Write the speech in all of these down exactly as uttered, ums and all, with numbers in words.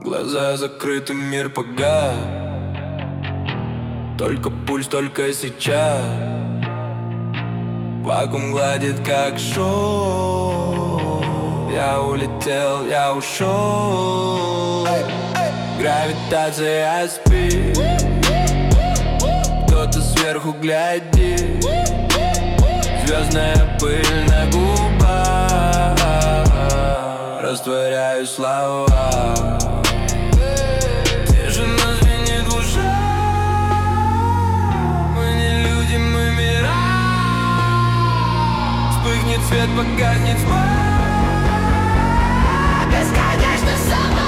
Глаза закрыты, мир погас. Только пульс, только сейчас. Вакуум гладит, как шоу. Я улетел, я ушел. Гравитация спит. Кто-то сверху глядит. Звездная пыль на губах. Растворяю слова. Тишина звенит в ушах. Мы не люди, мы мира. Вспыхнет свет, погаснет тьма. Бесконечно сама.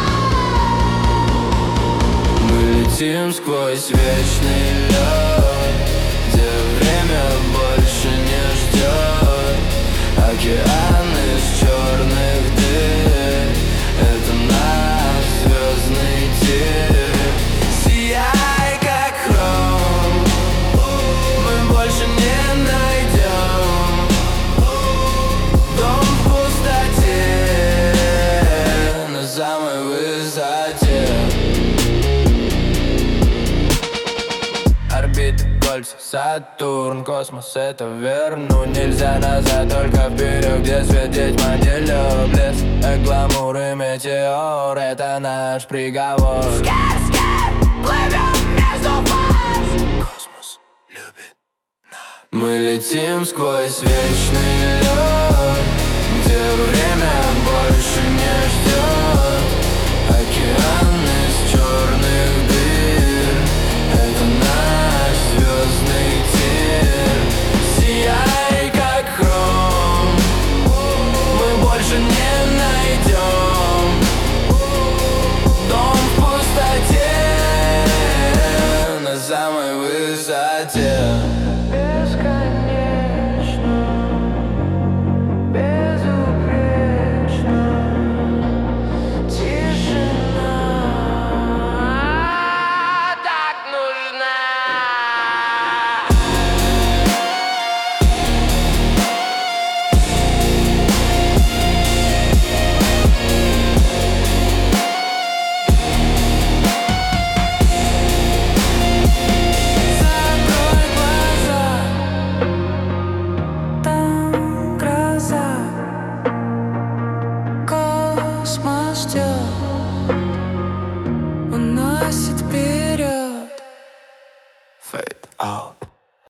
Мы летим сквозь вечный лед, где время больше не ждет. Океан из черных дыр — это наш звездный тир. Сияй, как хром, мы больше не найдем. Дом в пустоте, на самой высоте. Орбиты, кольца, Сатурн, космос — это вернуть нельзя назад, только вперед, где свет, тьма, делёт блеск. Гламур и метеор — это наш приговор. Скер, скер, плывем между фаз. Космос любит нас. Мы летим сквозь вечный лед, где время больше не ждет. Океан из черных дыр — это наш звездный тир. Сияй, как хром, мы больше не найдем. Дом в пустоте, на самой высоте. Бесконечно, безупречно. Тишина так нужна. Закрой глаза, там гроза. Космос ждет, уносит вперед. Fade out.